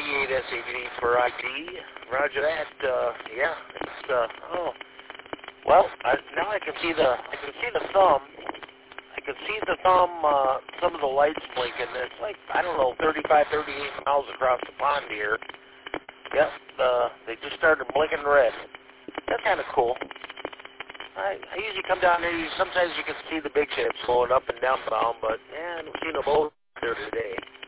88 SAV for ID. Roger that. Yeah, it's oh. Well, now I can see the thumb. I can see the thumb. Some of the lights blinking. It's like, I don't know, 35, 38 miles across the pond here. Yep. They just started blinking red. That's kind of cool. I usually come down there. Sometimes you can see the big ships going up and down bound, but yeah, I haven't seen a boat there today.